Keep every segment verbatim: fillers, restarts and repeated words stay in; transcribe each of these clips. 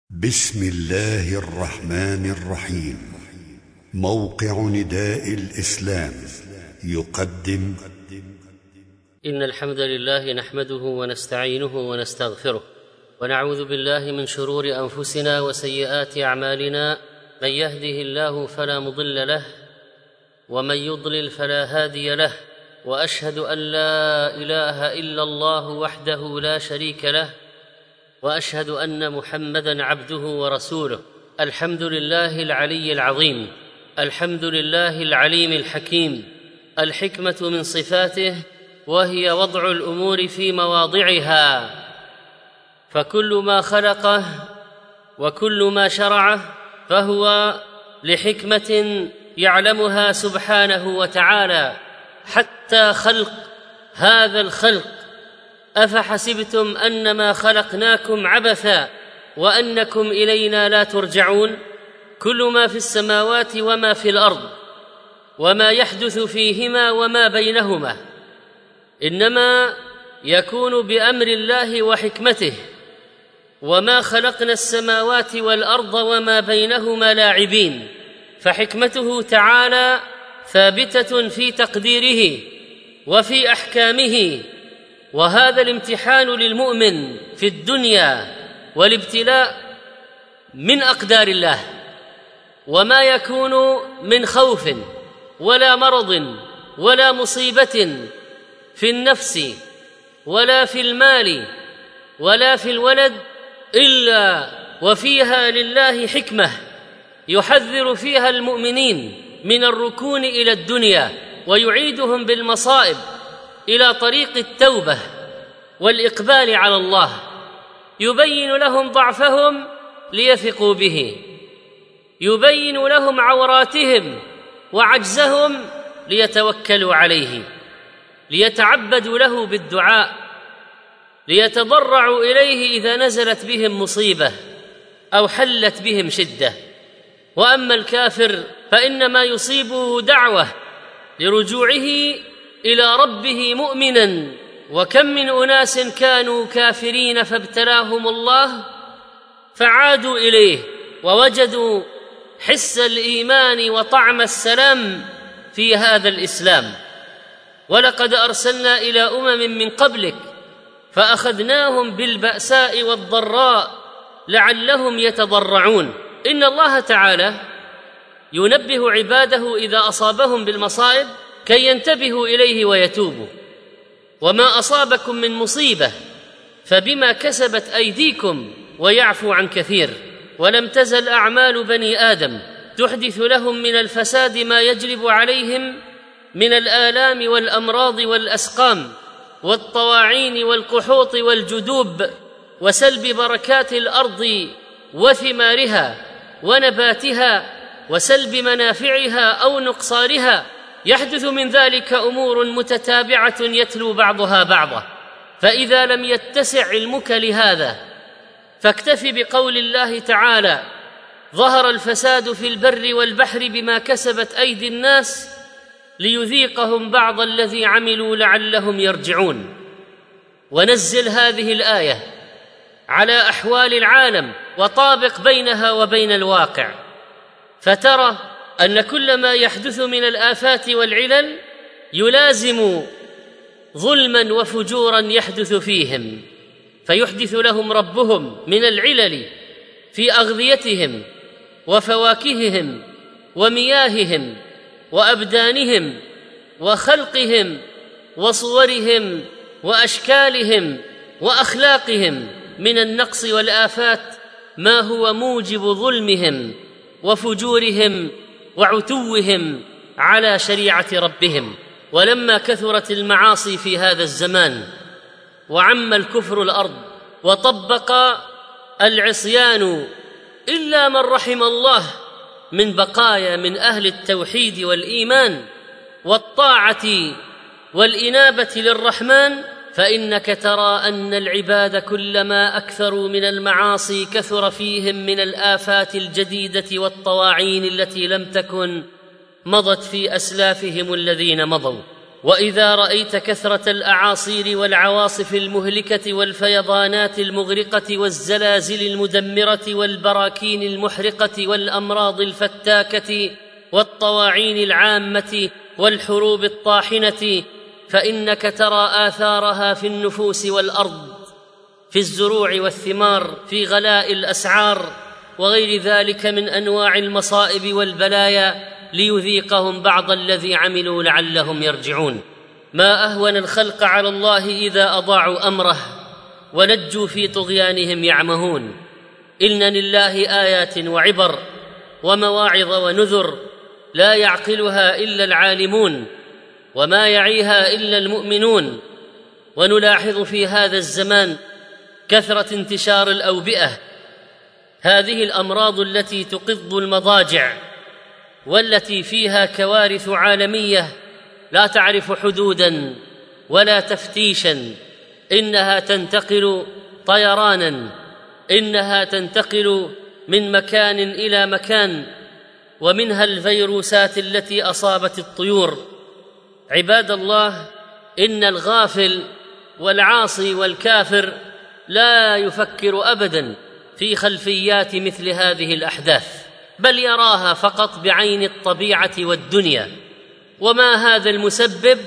بسم الله الرحمن الرحيم. موقع نداء الإسلام يقدم إن الحمد لله نحمده ونستعينه ونستغفره ونعوذ بالله من شرور أنفسنا وسيئات أعمالنا. من يهده الله فلا مضل له ومن يضلل فلا هادي له، وأشهد أن لا إله إلا الله وحده لا شريك له، وأشهد أن محمدًا عبده ورسوله. الحمد لله العلي العظيم، الحمد لله العليم الحكيم. الحكمة من صفاته، وهي وضع الأمور في مواضعها، فكل ما خلقه وكل ما شرعه فهو لحكمة يعلمها سبحانه وتعالى، حتى خلق هذا الخلق. أفحسبتم أنما خلقناكم عبثا وأنكم إلينا لا ترجعون؟ كل ما في السماوات وما في الأرض وما يحدث فيهما وما بينهما إنما يكون بأمر الله وحكمته، وما خلقنا السماوات والأرض وما بينهما لاعبين. فحكمته تعالى ثابتة في تقديره وفي أحكامه، وهذا الامتحان للمؤمن في الدنيا والابتلاء من أقدار الله. وما يكون من خوف ولا مرض ولا مصيبة في النفس ولا في المال ولا في الولد إلا وفيها لله حكمة يحذر فيها المؤمنين من الركون إلى الدنيا، ويعيدهم بالمصائب إلى طريق التوبة والإقبال على الله. يبين لهم ضعفهم ليثقوا به، يبين لهم عوراتهم وعجزهم ليتوكلوا عليه، ليتعبدوا له بالدعاء، ليتضرعوا إليه إذا نزلت بهم مصيبة أو حلت بهم شدة. وأما الكافر فإنما يصيبه دعوة لرجوعه إلى ربه مؤمنا. وكم من أناس كانوا كافرين فابتلاهم الله فعادوا إليه ووجدوا حس الإيمان وطعم السلام في هذا الإسلام. ولقد أرسلنا إلى أمم من قبلك فأخذناهم بالبأساء والضراء لعلهم يتضرعون. إن الله تعالى ينبه عباده إذا أصابهم بالمصائب كي ينتبهوا إليه ويتوبوا. وما أصابكم من مصيبة فبما كسبت أيديكم ويعفو عن كثير. ولم تزل أعمال بني آدم تحدث لهم من الفساد ما يجلب عليهم من الآلام والأمراض والأسقام والطواعين والقحوط والجدوب وسلب بركات الأرض وثمارها ونباتها وسلب منافعها أو نقصانها. يحدث من ذلك أمور متتابعة يتلو بعضها بعضا. فإذا لم يتسع علمك لهذا فاكتف بقول الله تعالى: ظهر الفساد في البر والبحر بما كسبت أيدي الناس ليذيقهم بعض الذي عملوا لعلهم يرجعون. ونزل هذه الآية على أحوال العالم وطابق بينها وبين الواقع، فترى أن كل ما يحدث من الآفات والعلل يلازم ظلماً وفجوراً يحدث فيهم، فيحدث لهم ربهم من العلل في أغذيتهم وفواكههم ومياههم وأبدانهم وخلقهم وصورهم وأشكالهم وأخلاقهم من النقص والآفات ما هو موجب ظلمهم وفجورهم وعتوهم على شريعة ربهم. ولما كثرت المعاصي في هذا الزمان وعم الكفر الأرض وطبق العصيان إلا من رحم الله من بقايا من أهل التوحيد والإيمان والطاعة والإنابة للرحمن، فإنك ترى أن العباد كلما أكثروا من المعاصي كثر فيهم من الآفات الجديدة والطواعين التي لم تكن مضت في أسلافهم الذين مضوا. وإذا رأيت كثرة الأعاصير والعواصف المهلكة والفيضانات المغرقة والزلازل المدمرة والبراكين المحرقة والأمراض الفتاكة والطواعين العامة والحروب الطاحنة، فإنك ترى آثارها في النفوس والأرض، في الزروع والثمار، في غلاء الأسعار وغير ذلك من أنواع المصائب والبلايا، ليذيقهم بعض الذي عملوا لعلهم يرجعون. ما أهون الخلق على الله إذا أضاعوا أمره ولجوا في طغيانهم يعمهون. إن لله آيات وعبر ومواعظ ونذر لا يعقلها إلا العالمون وما يعيها إلا المؤمنون. ونلاحظ في هذا الزمان كثرة انتشار الأوبئة، هذه الأمراض التي تقض المضاجع والتي فيها كوارث عالمية لا تعرف حدوداً ولا تفتيشاً، إنها تنتقل طيرانا، إنها تنتقل من مكان إلى مكان، ومنها الفيروسات التي أصابت الطيور. عباد الله، إن الغافل والعاصي والكافر لا يفكر أبداً في خلفيات مثل هذه الأحداث، بل يراها فقط بعين الطبيعة والدنيا، وما هذا المسبب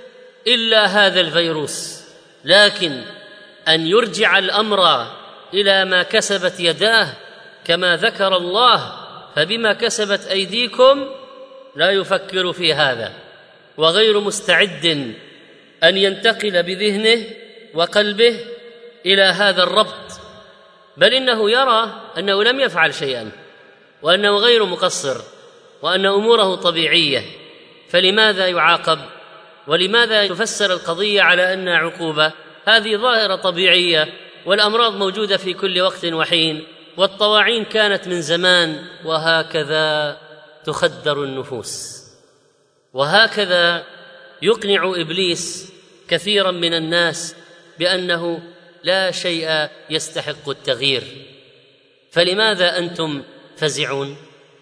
إلا هذا الفيروس. لكن أن يرجع الأمر إلى ما كسبت يداه كما ذكر الله فبما كسبت أيديكم، لا يفكر في هذا، وغير مستعد أن ينتقل بذهنه وقلبه إلى هذا الربط، بل إنه يرى أنه لم يفعل شيئا وأنه غير مقصر وأن أموره طبيعية، فلماذا يعاقب؟ ولماذا تفسر القضية على أنها عقوبة؟ هذه ظاهرة طبيعية، والأمراض موجودة في كل وقت وحين، والطواعين كانت من زمان، وهكذا تخدر النفوس، وهكذا يقنع إبليس كثيرا من الناس بأنه لا شيء يستحق التغيير. فلماذا أنتم فزعون؟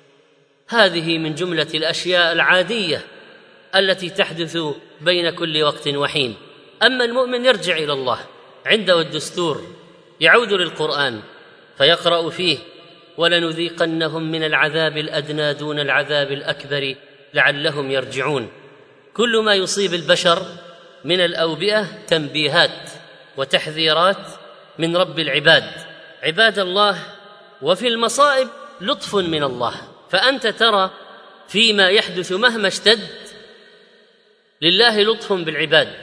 هذه من جملة الأشياء العادية التي تحدث بين كل وقت وحين. أما المؤمن يرجع إلى الله، عنده الدستور، يعود للقرآن فيقرأ فيه: ولنذيقنهم من العذاب الأدنى دون العذاب الأكبر لعلهم يرجعون. كل ما يصيب البشر من الأوبئة تنبيهات وتحذيرات من رب العباد. عباد الله، وفي المصائب لطف من الله، فأنت ترى فيما يحدث مهما اشتد لله لطف بالعباد.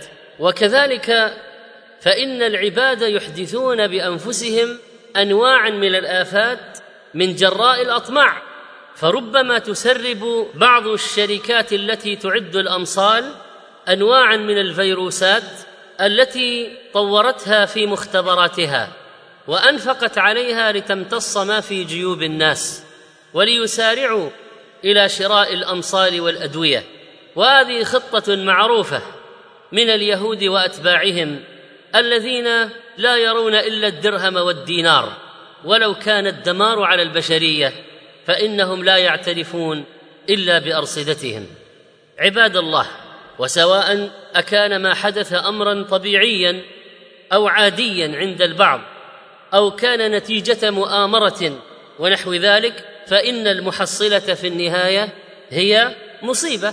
وكذلك فإن العباد يحدثون بأنفسهم أنواعا من الآفات من جراء الأطماع، فربما تسرب بعض الشركات التي تعد الأمصال أنواعا من الفيروسات التي طورتها في مختبراتها وأنفقت عليها لتمتص ما في جيوب الناس وليسارعوا إلى شراء الأمصال والأدوية. وهذه خطة معروفة من اليهود وأتباعهم الذين لا يرون إلا الدرهم والدينار، ولو كان الدمار على البشرية فإنهم لا يعترفون إلا بأرصدتهم. عباد الله، وسواء أكان ما حدث أمرا طبيعيا أو عاديا عند البعض أو كان نتيجة مؤامرة ونحو ذلك، فإن المحصلة في النهاية هي مصيبة.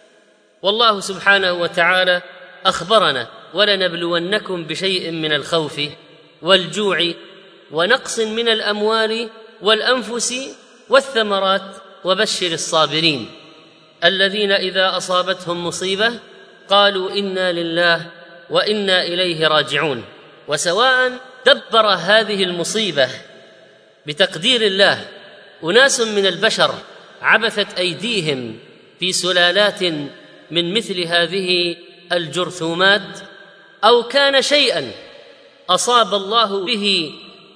والله سبحانه وتعالى أخبرنا: ولنبلونكم بشيء من الخوف والجوع ونقص من الأموال والأنفس والثمرات وبشر الصابرين الذين إذا أصابتهم مصيبة قالوا إنا لله وإنا إليه راجعون. وسواء دبر هذه المصيبة بتقدير الله أناس من البشر عبثت أيديهم في سلالات من مثل هذه الجرثومات، أو كان شيئا أصاب الله به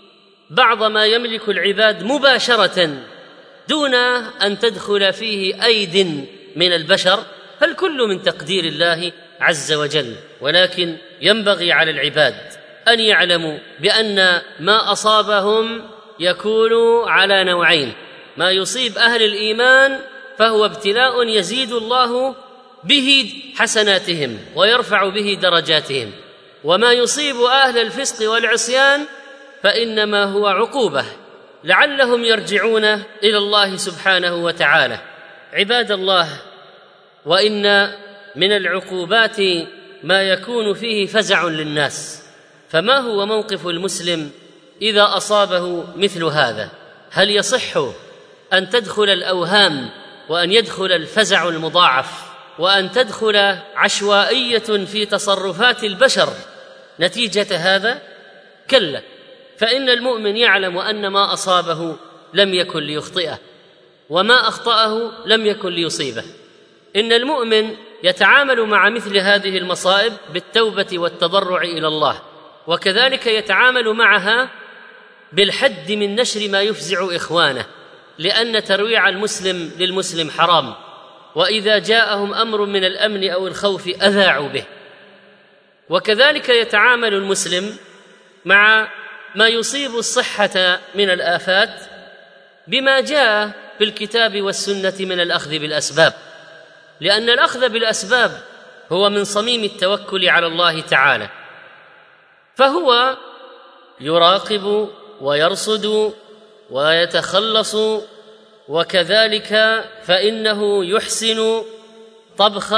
بعض ما يملك العباد مباشرة دون أن تدخل فيه أيد من البشر، فالكل من تقدير الله عز وجل. ولكن ينبغي على العباد أن يعلموا بأن ما أصابهم يكون على نوعين: ما يصيب أهل الإيمان فهو ابتلاء يزيد الله به حسناتهم ويرفع به درجاتهم، وما يصيب أهل الفسق والعصيان فإنما هو عقوبة لعلهم يرجعون إلى الله سبحانه وتعالى. عباد الله، وإن من العقوبات ما يكون فيه فزع للناس، فما هو موقف المسلم إذا أصابه مثل هذا؟ هل يصح أن تدخل الأوهام وأن يدخل الفزع المضاعف وأن تدخل عشوائية في تصرفات البشر نتيجة هذا؟ كلا، فإن المؤمن يعلم أن ما أصابه لم يكن ليخطئه وما أخطأه لم يكن ليصيبه. إن المؤمن يتعامل مع مثل هذه المصائب بالتوبة والتضرع إلى الله، وكذلك يتعامل معها بالحد من نشر ما يفزع إخوانه، لأن ترويع المسلم للمسلم حرام، وإذا جاءهم أمر من الأمن أو الخوف أذاعوا به. وكذلك يتعامل المسلم مع ما يصيب الصحة من الآفات بما جاء في الكتاب والسنة من الأخذ بالأسباب، لأن الأخذ بالأسباب هو من صميم التوكل على الله تعالى، فهو يراقب ويرصد ويتخلص، وكذلك فإنه يحسن طبخ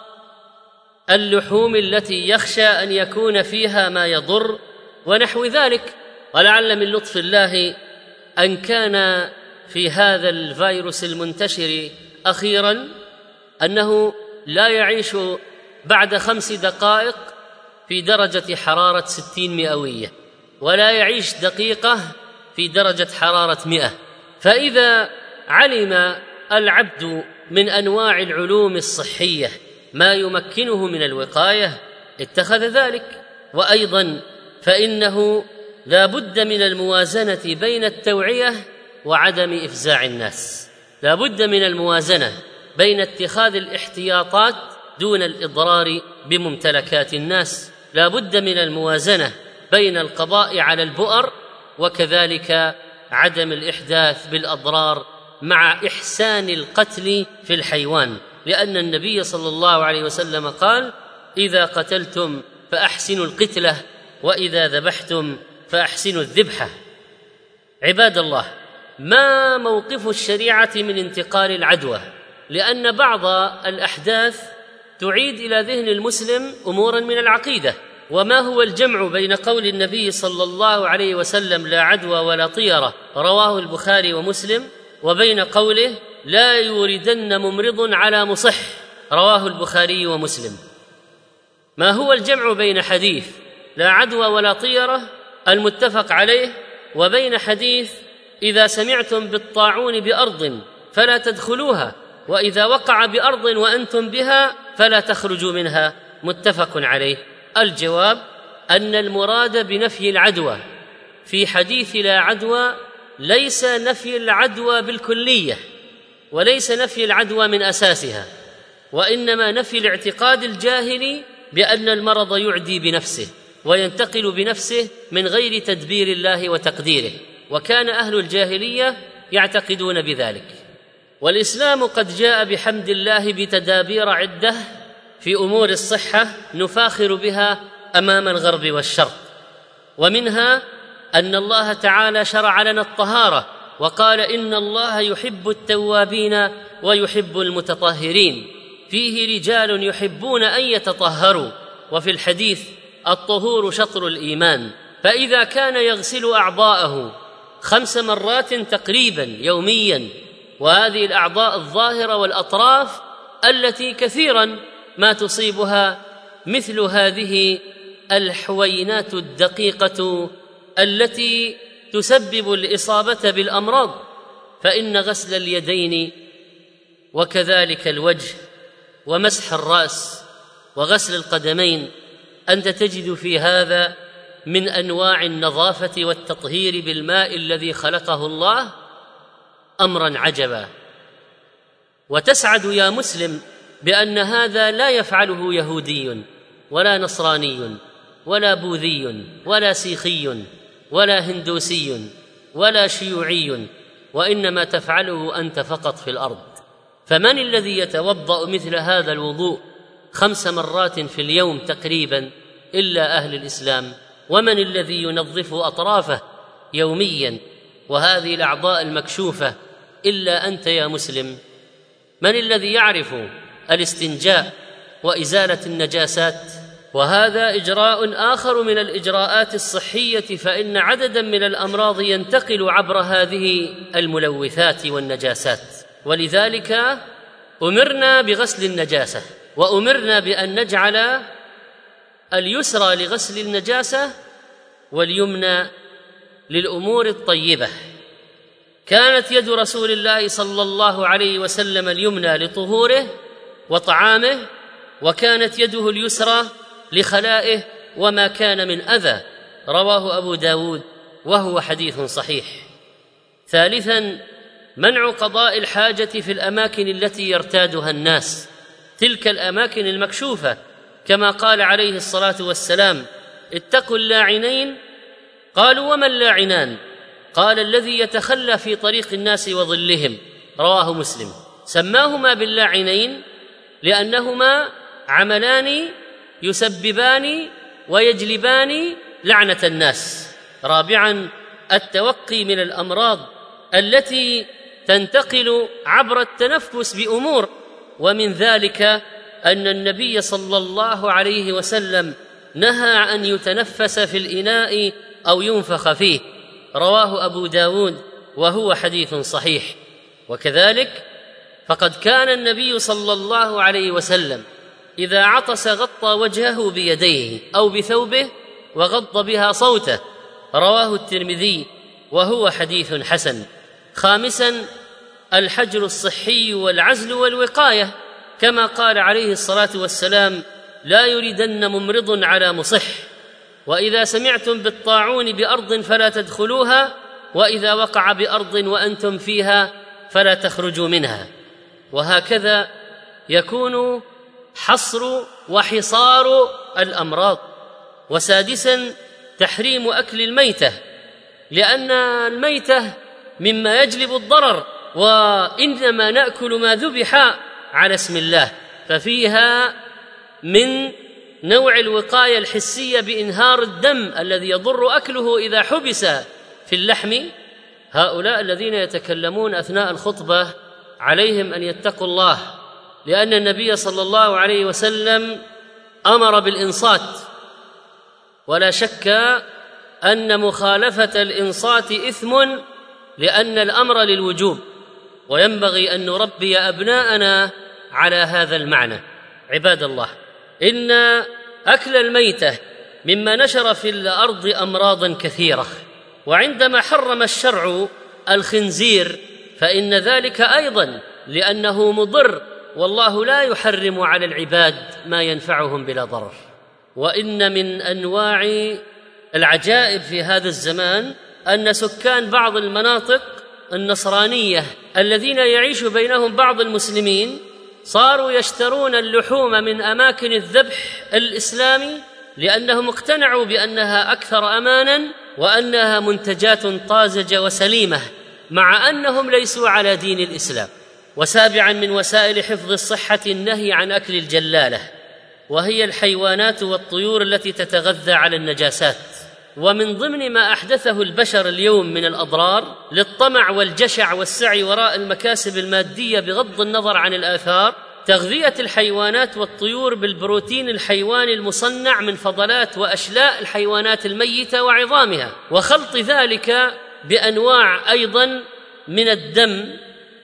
اللحوم التي يخشى أن يكون فيها ما يضر ونحو ذلك. ولعل من لطف الله أن كان في هذا الفيروس المنتشر أخيراً أنه لا يعيش بعد خمس دقائق في درجة حرارة ستين مئوية، ولا يعيش دقيقة في درجة حرارة مئة. فإذا علم العبد من أنواع العلوم الصحية ما يمكنه من الوقاية اتخذ ذلك. وأيضاً فإنه لا بد من الموازنة بين التوعية وعدم إفزاع الناس، لا بد من الموازنة بين اتخاذ الاحتياطات دون الإضرار بممتلكات الناس، لا بد من الموازنة بين القضاء على البؤر وكذلك عدم الإحداث بالأضرار مع إحسان القتل في الحيوان، لأن النبي صلى الله عليه وسلم قال: إذا قتلتم فأحسنوا القتلة، وإذا ذبحتم فأحسنوا الذبحة. عباد الله، ما موقف الشريعة من انتقال العدوى؟ لأن بعض الأحداث تعيد إلى ذهن المسلم أموراً من العقيدة. وما هو الجمع بين قول النبي صلى الله عليه وسلم لا عدوى ولا طيرة رواه البخاري ومسلم، وبين قوله لا يوردن ممرض على مصح رواه البخاري ومسلم؟ ما هو الجمع بين حديث لا عدوى ولا طيرة المتفق عليه وبين حديث إذا سمعتم بالطاعون بأرض فلا تدخلوها، وإذا وقع بأرض وأنتم بها فلا تخرجوا منها، متفق عليه؟ الجواب أن المراد بنفي العدوى في حديث لا عدوى ليس نفي العدوى بالكلية، وليس نفي العدوى من أساسها، وإنما نفي الاعتقاد الجاهلي بأن المرض يعدي بنفسه وينتقل بنفسه من غير تدبير الله وتقديره، وكان أهل الجاهلية يعتقدون بذلك. والإسلام قد جاء بحمد الله بتدابير عدة في أمور الصحة نفاخر بها أمام الغرب والشرق، ومنها أن الله تعالى شرع لنا الطهارة وقال إن الله يحب التوابين ويحب المتطهرين، فيه رجال يحبون أن يتطهروا، وفي الحديث الطهور شطر الإيمان. فإذا كان يغسل أعضاءه خمس مرات تقريبا يوميا، وهذه الأعضاء الظاهرة والأطراف التي كثيرا ما تصيبها مثل هذه الحوينات الدقيقة التي تسبب الإصابة بالأمراض، فإن غسل اليدين وكذلك الوجه ومسح الرأس وغسل القدمين أنت تجد في هذا من أنواع النظافة والتطهير بالماء الذي خلقه الله أمرا عجبا. وتسعد يا مسلم بأن هذا لا يفعله يهودي ولا نصراني ولا بوذي ولا سيخي ولا هندوسي ولا شيوعي، وإنما تفعله أنت فقط في الأرض. فمن الذي يتوضأ مثل هذا الوضوء خمس مرات في اليوم تقريبا إلا أهل الإسلام؟ ومن الذي ينظف أطرافه يوميا وهذه الأعضاء المكشوفة إلا أنت يا مسلم؟ من الذي يعرف الاستنجاء وإزالة النجاسات؟ وهذا إجراء آخر من الإجراءات الصحية، فإن عددا من الأمراض ينتقل عبر هذه الملوثات والنجاسات. ولذلك أمرنا بغسل النجاسة، وأمرنا بأن نجعل اليسرى لغسل النجاسة واليمنى للأمور الطيبة. كانت يد رسول الله صلى الله عليه وسلم اليمنى لطهوره وطعامه، وكانت يده اليسرى لخلائه وما كان من أذى، رواه أبو داود وهو حديث صحيح. ثالثاً، منع قضاء الحاجة في الأماكن التي يرتادها الناس، تلك الأماكن المكشوفة، كما قال عليه الصلاة والسلام: اتقوا اللاعنين. قالوا: وما اللاعنان؟ قال: الذي يتخلى في طريق الناس وظلهم، رواه مسلم. سماهما باللاعنين لأنهما عملان يسببان ويجلبان لعنة الناس. رابعاً، التوقي من الأمراض التي تنتقل عبر التنفس بأمور، ومن ذلك أن النبي صلى الله عليه وسلم نهى أن يتنفس في الإناء أو ينفخ فيه، رواه أبو داود وهو حديث صحيح. وكذلك فقد كان النبي صلى الله عليه وسلم إذا عطس غطى وجهه بيديه أو بثوبه وغض بها صوته، رواه الترمذي وهو حديث حسن. خامساً، الحجر الصحي والعزل والوقاية، كما قال عليه الصلاة والسلام: لا يردن ممرض على مصح، وإذا سمعتم بالطاعون بأرض فلا تدخلوها، وإذا وقع بأرض وأنتم فيها فلا تخرجوا منها. وهكذا يكون حصر وحصار الأمراض. وسادساً، تحريم أكل الميتة، لأن الميتة مما يجلب الضرر، وإنما نأكل ما ذبح على اسم الله، ففيها من نوع الوقاية الحسية بإنهار الدم الذي يضر أكله إذا حبس في اللحم. هؤلاء الذين يتكلمون أثناء الخطبة عليهم أن يتقوا الله، لأن النبي صلى الله عليه وسلم أمر بالإنصات، ولا شك أن مخالفة الإنصات إثم، لأن الأمر للوجوب، وينبغي أن نربي أبناءنا على هذا المعنى. عباد الله، إن أكل الميتة مما نشر في الأرض أمراضا كثيرة، وعندما حرم الشرع الخنزير فإن ذلك أيضا لأنه مضر، والله لا يحرم على العباد ما ينفعهم بلا ضرر. وإن من أنواع العجائب في هذا الزمان أن سكان بعض المناطق النصرانية الذين يعيش بينهم بعض المسلمين صاروا يشترون اللحوم من أماكن الذبح الإسلامي، لأنهم اقتنعوا بأنها أكثر أماناً وأنها منتجات طازجة وسليمة، مع أنهم ليسوا على دين الإسلام. وسابعاً، من وسائل حفظ الصحة النهي عن أكل الجلالة، وهي الحيوانات والطيور التي تتغذى على النجاسات. ومن ضمن ما أحدثه البشر اليوم من الأضرار للطمع والجشع والسعي وراء المكاسب المادية بغض النظر عن الآثار، تغذية الحيوانات والطيور بالبروتين الحيواني المصنع من فضلات وأشلاء الحيوانات الميتة وعظامها، وخلط ذلك بأنواع أيضاً من الدم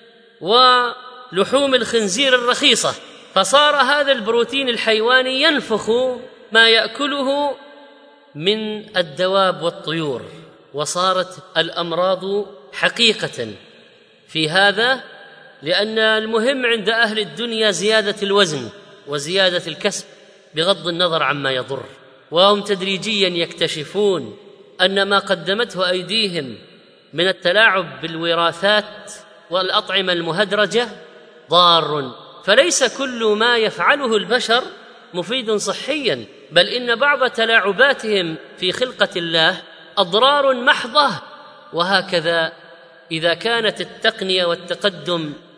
ولحوم الخنزير الرخيصة، فصار هذا البروتين الحيواني ينفخ ما يأكله من الدواب والطيور، وصارت الأمراض حقيقة في هذا، لأن المهم عند أهل الدنيا زيادة الوزن وزيادة الكسب بغض النظر عما يضر، وهم تدريجيا يكتشفون أن ما قدمته أيديهم من التلاعب بالوراثات والأطعمة المهدرجة ضار، فليس كل ما يفعله البشر مفيد صحيا، بل إن بعض تلاعباتهم في خلقة الله أضرار محضة. وهكذا إذا كانت التقنية والتقدم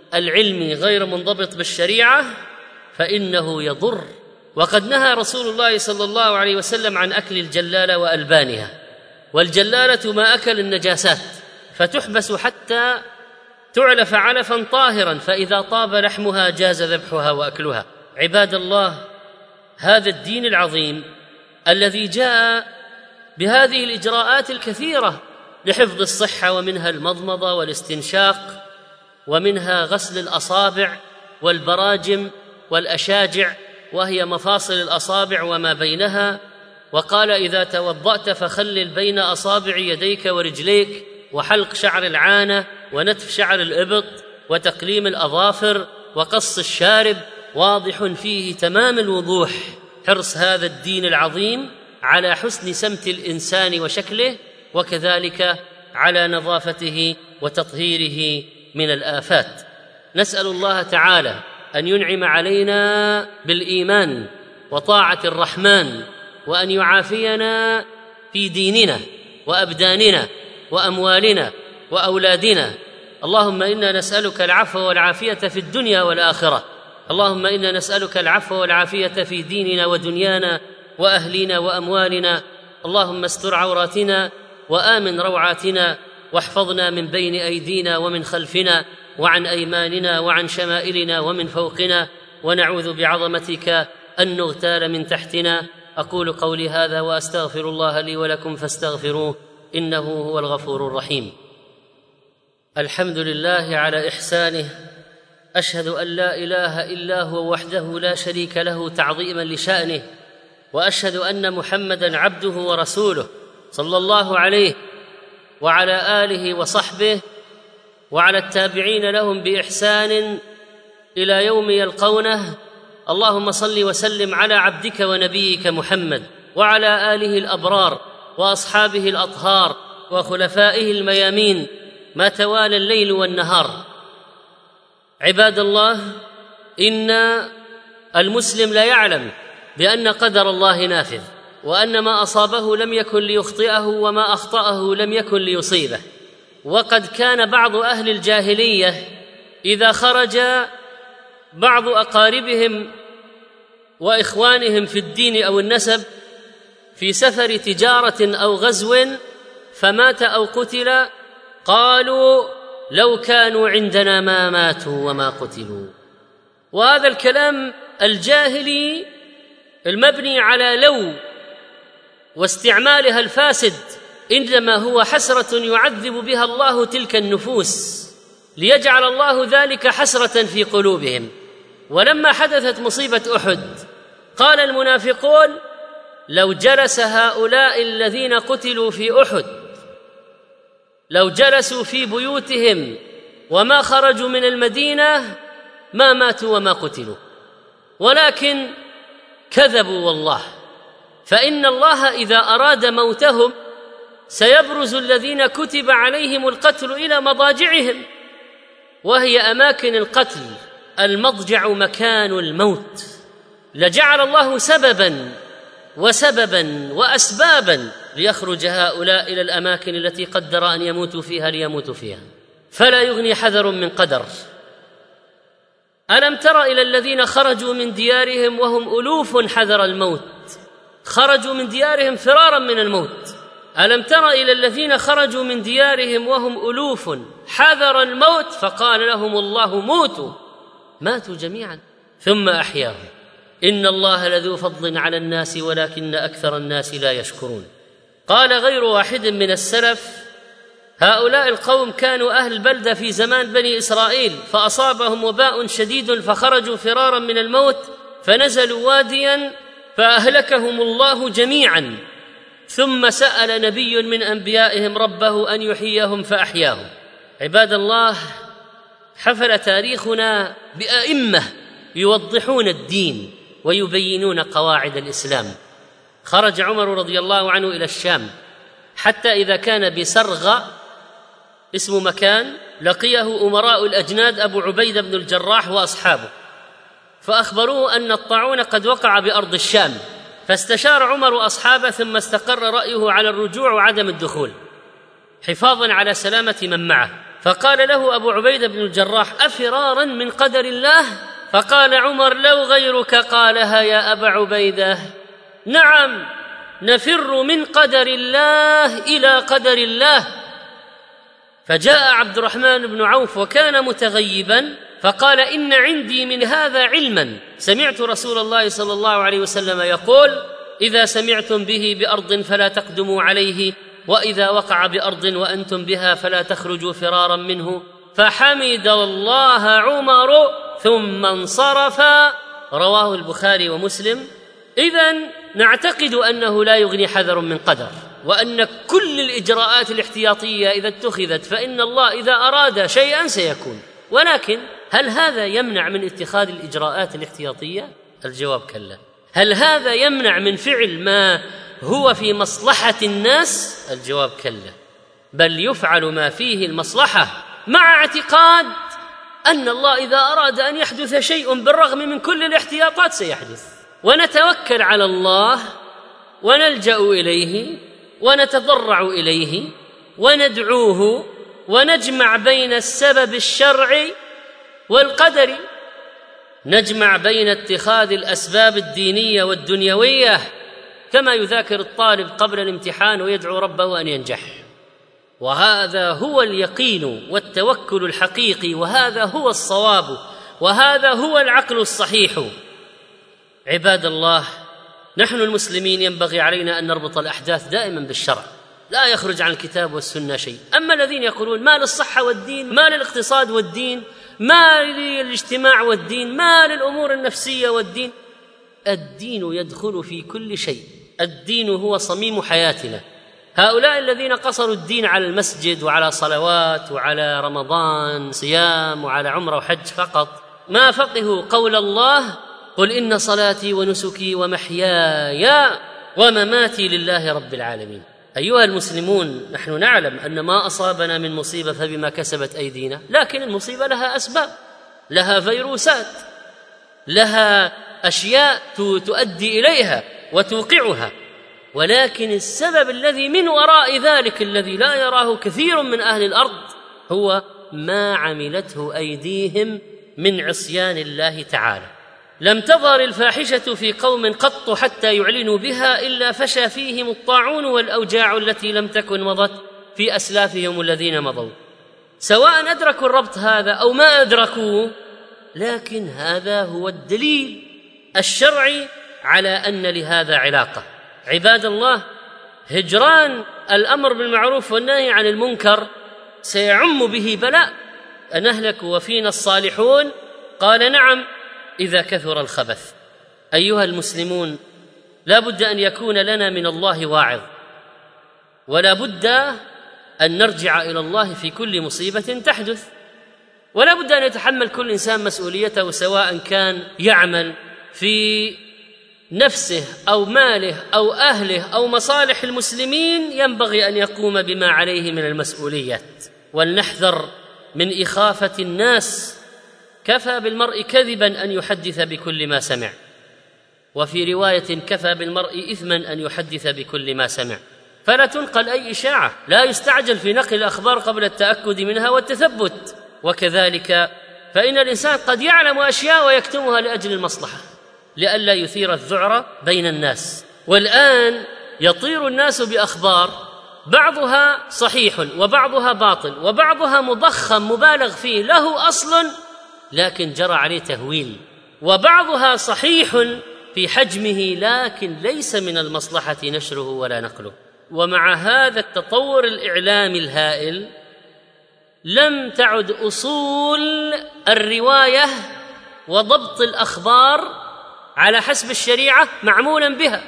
العلمي غير منضبط بالشريعة فإنه يضر. وقد نهى رسول الله صلى الله عليه وسلم عن أكل الجلالة وألبانها، والجلالة ما أكل النجاسات، فتحبس حتى تعلف علفا طاهرا، فإذا طاب لحمها جاز ذبحها وأكلها. عباد الله، هذا الدين العظيم الذي جاء بهذه الإجراءات الكثيرة لحفظ الصحة، ومنها المضمضة والاستنشاق، ومنها غسل الأصابع والبراجم والأشاجع وهي مفاصل الأصابع وما بينها، وقال إذا توضأت فخلل بين أصابع يديك ورجليك، وحلق شعر العانة، ونتف شعر الإبط، وتقليم الأظافر، وقص الشارب، واضح فيه تمام الوضوح حرص هذا الدين العظيم على حسن سمت الإنسان وشكله، وكذلك على نظافته وتطهيره من الآفات. نسأل الله تعالى أن ينعم علينا بالإيمان وطاعة الرحمن، وأن يعافينا في ديننا وأبداننا وأموالنا وأولادنا. اللهم إنا نسألك العفو والعافية في الدنيا والآخرة. اللهم إنا نسألك العفو والعافية في ديننا ودنيانا وأهلنا وأموالنا. اللهم استر عوراتنا وآمن روعاتنا، واحفظنا من بين أيدينا ومن خلفنا وعن أيماننا وعن شمائلنا ومن فوقنا، ونعوذ بعظمتك أن نغتال من تحتنا. أقول قولي هذا وأستغفر الله لي ولكم فاستغفروه إنه هو الغفور الرحيم. الحمد لله على إحسانه، أشهد أن لا إله إلا هو وحده لا شريك له تعظيما لشأنه، وأشهد أن محمدًا عبده ورسوله صلى الله عليه وعلى آله وصحبه وعلى التابعين لهم بإحسان إلى يوم يلقونه. اللهم صل وسلم على عبدك ونبيك محمد وعلى آله الأبرار وأصحابه الأطهار وخلفائه الميامين ما توالى الليل والنهار. عباد الله، إن المسلم لا يعلم بأن قدر الله نافذ، وأن ما أصابه لم يكن ليخطئه، وما أخطأه لم يكن ليصيبه. وقد كان بعض أهل الجاهلية إذا خرج بعض أقاربهم وإخوانهم في الدين أو النسب في سفر تجارة أو غزو فمات أو قتل، قالوا لو كانوا عندنا ما ماتوا وما قتلوا. وهذا الكلام الجاهلي المبني على لو واستعمالها الفاسد إنما هو حسرة يعذب بها الله تلك النفوس، ليجعل الله ذلك حسرة في قلوبهم. ولما حدثت مصيبة أحد قال المنافقون لو جلس هؤلاء الذين قتلوا في أحد، لو جلسوا في بيوتهم وما خرجوا من المدينة ما ماتوا وما قتلوا، ولكن كذبوا والله. فإن الله إذا أراد موتهم سيبرز الذين كتب عليهم القتل إلى مضاجعهم، وهي أماكن القتل المضجع مكان الموت، لجعل الله سببا وسببا وأسبابا ليخرج هؤلاء إلى الأماكن التي قدر أن يموتوا فيها ليموتوا فيها. فلا يغني حذر من قدر. ألم تر إلى الذين خرجوا من ديارهم وهم ألوف حذر الموت، خرجوا من ديارهم فرارا من الموت. ألم تر إلى الذين خرجوا من ديارهم وهم ألوف حذر الموت فقال لهم الله موتوا، ماتوا جميعا ثم أحياهم. إن الله لذو فضل على الناس ولكن أكثر الناس لا يشكرون. قال غير واحد من السلف هؤلاء القوم كانوا أهل بلدة في زمان بني إسرائيل، فأصابهم وباء شديد فخرجوا فرارا من الموت، فنزلوا واديا فأهلكهم الله جميعا، ثم سأل نبي من أنبيائهم ربه أن يحييهم فأحياهم. عباد الله، حفل تاريخنا بأئمة يوضحون الدين ويبينون قواعد الإسلام. خرج عمر رضي الله عنه إلى الشام، حتى إذا كان بسرغ اسم مكان لقيه أمراء الأجناد أبو عبيدة بن الجراح وأصحابه، فأخبروه أن الطاعون قد وقع بأرض الشام، فاستشار عمر أصحابه ثم استقر رأيه على الرجوع وعدم الدخول حفاظا على سلامة من معه. فقال له أبو عبيدة بن الجراح: أفرارا من قدر الله؟ فقال عمر: لو غيرك قالها يا أبا عبيدة. نعم، نفر من قدر الله إلى قدر الله. فجاء عبد الرحمن بن عوف وكان متغيبا فقال: إن عندي من هذا علما، سمعت رسول الله صلى الله عليه وسلم يقول: إذا سمعتم به بأرض فلا تقدموا عليه، وإذا وقع بأرض وأنتم بها فلا تخرجوا فرارا منه. فحمد الله عمر ثم انصرف. رواه البخاري ومسلم. إذن نعتقد أنه لا يغني حذر من قدر، وأن كل الإجراءات الاحتياطية إذا اتخذت فإن الله إذا أراد شيئا سيكون. ولكن هل هذا يمنع من اتخاذ الإجراءات الاحتياطية؟ الجواب كلا. هل هذا يمنع من فعل ما هو في مصلحة الناس؟ الجواب كلا، بل يفعل ما فيه المصلحة مع اعتقاد أن الله إذا أراد أن يحدث شيء بالرغم من كل الاحتياطات سيحدث، ونتوكل على الله ونلجأ إليه ونتضرع إليه وندعوه ونجمع بين السبب الشرعي والقدري، نجمع بين اتخاذ الأسباب الدينية والدنيوية، كما يذاكر الطالب قبل الامتحان ويدعو ربه أن ينجح. وهذا هو اليقين والتوكل الحقيقي، وهذا هو الصواب، وهذا هو العقل الصحيح. عباد الله، نحن المسلمين ينبغي علينا أن نربط الأحداث دائما بالشرع، لا يخرج عن الكتاب والسنة شيء. أما الذين يقولون ما للصحة والدين، ما للاقتصاد والدين، ما للاجتماع والدين، ما للأمور النفسية والدين، الدين يدخل في كل شيء، الدين هو صميم حياتنا. هؤلاء الذين قصروا الدين على المسجد وعلى صلوات وعلى رمضان صيام وعلى عمرة وحج فقط، ما فقهوا قول الله: قل إن صلاتي ونسكي ومحياي ومماتي لله رب العالمين. أيها المسلمون، نحن نعلم أن ما أصابنا من مصيبة فبما كسبت أيدينا، لكن المصيبة لها أسباب، لها فيروسات، لها أشياء تؤدي إليها وتوقعها، ولكن السبب الذي من وراء ذلك الذي لا يراه كثير من أهل الأرض هو ما عملته أيديهم من عصيان الله تعالى. لم تظهر الفاحشة في قوم قط حتى يعلنوا بها إلا فشى فيهم الطاعون والأوجاع التي لم تكن مضت في أسلافهم الذين مضوا، سواء أدركوا الربط هذا أو ما أدركوه، لكن هذا هو الدليل الشرعي على أن لهذا علاقة. عباد الله، هجران الأمر بالمعروف والنهي عن المنكر سيعم به بلاء، أنهلك وفينا الصالحون؟ قال: نعم، إذا كثر الخبث. أيها المسلمون، لا بد أن يكون لنا من الله واعظ، ولا بد أن نرجع إلى الله في كل مصيبة تحدث، ولا بد أن يتحمل كل إنسان مسؤوليته، سواء كان يعمل في نفسه أو ماله أو أهله أو مصالح المسلمين، ينبغي أن يقوم بما عليه من المسؤوليات. ولنحذر من إخافة الناس، كفى بالمرء كذبا أن يحدث بكل ما سمع، وفي رواية: كفى بالمرء إثما أن يحدث بكل ما سمع. فلا تنقل أي إشاعة، لا يستعجل في نقل الأخبار قبل التأكد منها والتثبت. وكذلك فإن الإنسان قد يعلم أشياء ويكتمها لأجل المصلحة، لئلا يثير الذعر بين الناس. والآن يطير الناس بأخبار بعضها صحيح وبعضها باطل وبعضها مضخم مبالغ فيه له أصل لكن جرى عليه تهويل، وبعضها صحيح في حجمه لكن ليس من المصلحة نشره ولا نقله. ومع هذا التطور الإعلامي الهائل لم تعد أصول الرواية وضبط الأخبار على حسب الشريعة معمولا بها،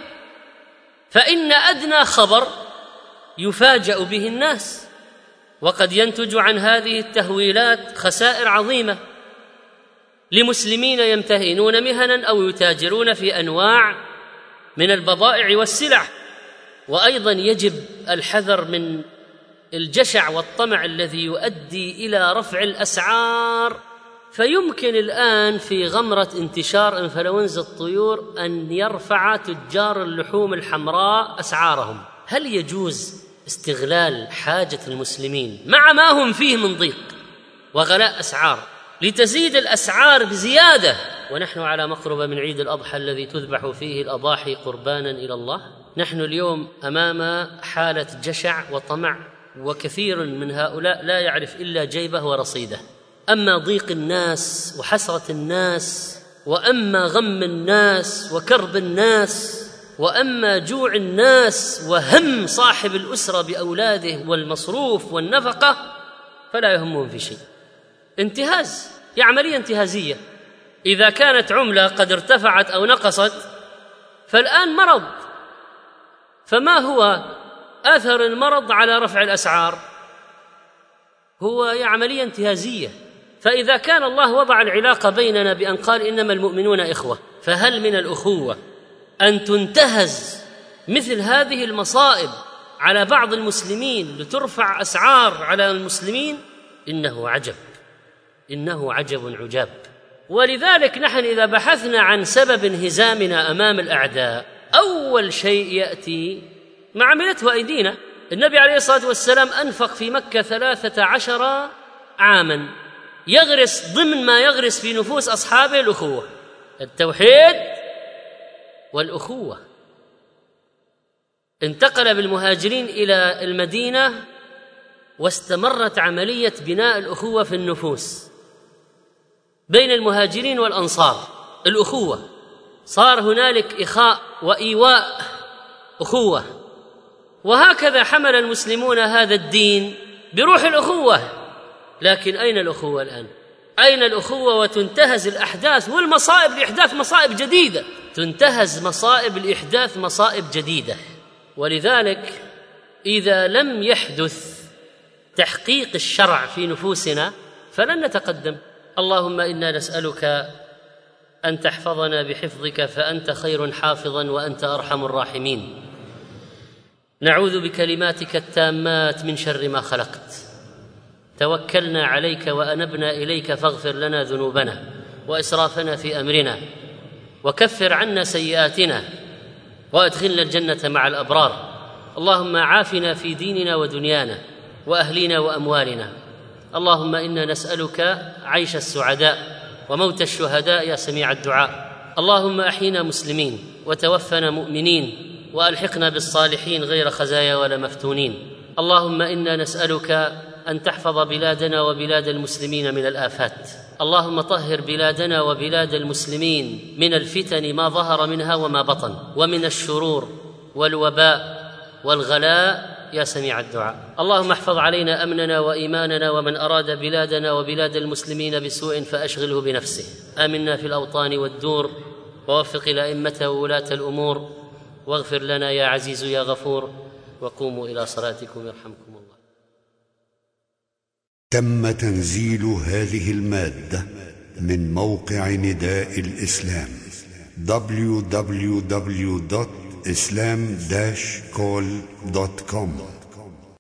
فإن أدنى خبر يفاجأ به الناس، وقد ينتج عن هذه التهويلات خسائر عظيمة لمسلمين يمتهنون مهنا أو يتاجرون في أنواع من البضائع والسلع. وأيضا يجب الحذر من الجشع والطمع الذي يؤدي إلى رفع الأسعار، فيمكن الآن في غمرة انتشار إنفلونزا الطيور أن يرفع تجار اللحوم الحمراء أسعارهم. هل يجوز استغلال حاجة المسلمين مع ما هم فيه من ضيق وغلاء أسعار لتزيد الأسعار بزيادة، ونحن على مقربة من عيد الأضحى الذي تذبح فيه الأضاحي قربانا إلى الله. نحن اليوم أمام حالة جشع وطمع، وكثير من هؤلاء لا يعرف إلا جيبه ورصيده. أما ضيق الناس وحسرة الناس، وأما غم الناس وكرب الناس، وأما جوع الناس وهم صاحب الأسرة بأولاده والمصروف والنفقة، فلا يهمهم في شيء. انتهاز، هي عملية انتهازية. إذا كانت عملة قد ارتفعت أو نقصت فالآن مرض، فما هو أثر المرض على رفع الأسعار؟ هو هي عملية انتهازية. فإذا كان الله وضع العلاقة بيننا بأن قال إنما المؤمنون إخوة، فهل من الأخوة أن تنتهز مثل هذه المصائب على بعض المسلمين لترفع أسعار على المسلمين؟ إنه عجب، إنه عجب عجاب. ولذلك نحن إذا بحثنا عن سبب انهزامنا أمام الأعداء، أول شيء يأتي ما عملته أيدينا. النبي عليه الصلاة والسلام أنفق في مكة ثلاثة عشر عاما يغرس ضمن ما يغرس في نفوس أصحابه الأخوة، التوحيد والأخوة. انتقل بالمهاجرين إلى المدينة واستمرت عملية بناء الأخوة في النفوس بين المهاجرين والأنصار. الأخوة صار هنالك إخاء وإيواء، أخوة. وهكذا حمل المسلمون هذا الدين بروح الأخوة. لكن أين الأخوة الآن؟ أين الأخوة؟ وتنتهز الأحداث والمصائب لإحداث مصائب جديدة، تنتهز مصائب الإحداث مصائب جديدة. ولذلك إذا لم يحدث تحقيق الشرع في نفوسنا فلن نتقدم. اللهم إنا نسألك أن تحفظنا بحفظك فأنت خير حافظا وأنت أرحم الراحمين. نعوذ بكلماتك التامات من شر ما خلقت. توكلنا عليك وأنبنا إليك فاغفر لنا ذنوبنا وإسرافنا في أمرنا وكفر عنا سيئاتنا وأدخلنا الجنة مع الأبرار. اللهم عافنا في ديننا ودنيانا وأهلنا وأموالنا. اللهم إنا نسألك عيش السعداء وموت الشهداء يا سميع الدعاء. اللهم أحينا مسلمين وتوفنا مؤمنين وألحقنا بالصالحين غير خزايا ولا مفتونين. اللهم إنا نسألك أن تحفظ بلادنا وبلاد المسلمين من الآفات. اللهم طهر بلادنا وبلاد المسلمين من الفتن ما ظهر منها وما بطن، ومن الشرور والوباء والغلاء يا سميع الدعاء. اللهم احفظ علينا أمننا وإيماننا، ومن أراد بلادنا وبلاد المسلمين بسوء فأشغله بنفسه. آمنا في الأوطان والدور، ووفق الأئمة وولاة الأمور، واغفر لنا يا عزيز يا غفور. وقوموا إلى صلاتكم يرحمكم الله. تم تنزيل هذه المادة من موقع نداء الإسلام دبليو دبليو دبليو دوت إسلام داش كول دوت كوم.